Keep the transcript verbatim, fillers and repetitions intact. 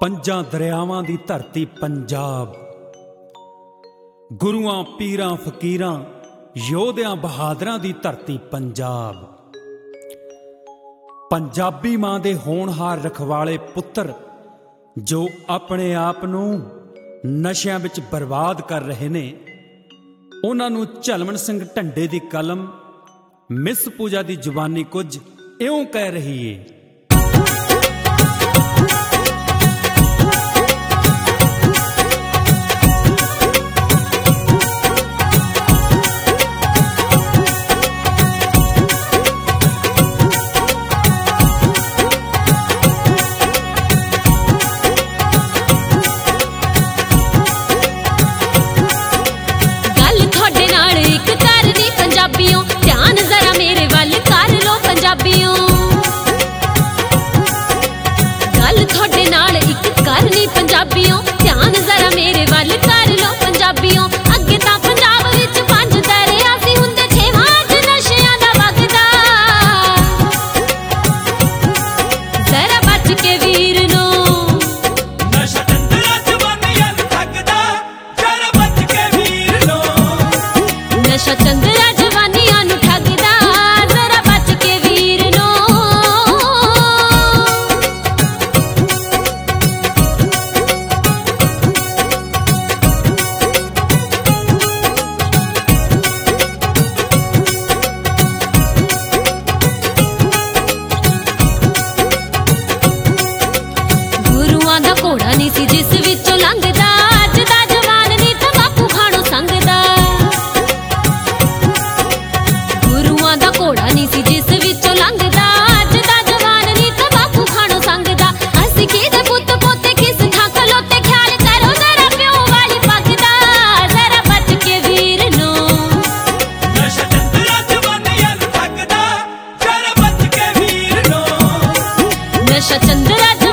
ਪੰਜਾਂ ਦਰਿਆਵਾਂ ਦੀ ਧਰਤੀ ਪੰਜਾਬ, ਗੁਰੂਆਂ ਪੀਰਾਂ ਫਕੀਰਾਂ ਯੋਧਿਆਂ ਬਹਾਦਰਾਂ ਦੀ ਧਰਤੀ ਪੰਜਾਬ। ਪੰਜਾਬੀ ਮਾਂ ਦੇ ਹੋਣਹਾਰ ਰਖਵਾਲੇ ਪੁੱਤਰ ਜੋ ਆਪਣੇ ਆਪ ਨੂੰ ਨਸ਼ਿਆਂ ਵਿੱਚ ਬਰਬਾਦ ਕਰ ਰਹੇ ਨੇ, ਉਹਨਾਂ ਨੂੰ ਝਲਮਣ ਸਿੰਘ ਢੰਡੇ ਦੀ ਕਲਮ ਮਿਸ ਪੂਜਾ ਦੀ ਜ਼ੁਬਾਨੀ ਕੁਝ ਇਉਂ ਕਹਿ ਰਹੀ ਏ। ध्यान जरा मेरे वाल कर लो पंजाबियों, गल थोड़े नाल इक करनी पंजाबियों। ध्यान जरा मेरे वाल कर लो पंजाबियों। अगे तां पंजाब विच पंज दरिया सी, हुंदे छेवां च नशियां दा वगदा। जरा बच के वीर नो नशा चंदरा जवानियां नूं ठगदा, जरा बच के वीर नो नशा चंदरा घोड़ा नहीं सी जिस विचों लंघदा, अज दा जवान नी तां बापू खाणों संगदा। गुरुआं दा घोड़ा नहीं सी जिस विचों लंघदा, अज दा जवान नी तां बापू खाणों संगदा। असीं किहदे पुत्त पोते किस थां खलोते, ख्याल करो जरा प्यो वाली पग दा। जरा बच के वीर नो नशा चंदरा जवानियां नूं ठगदा, जरा बच के वीर नो नशा चंदरा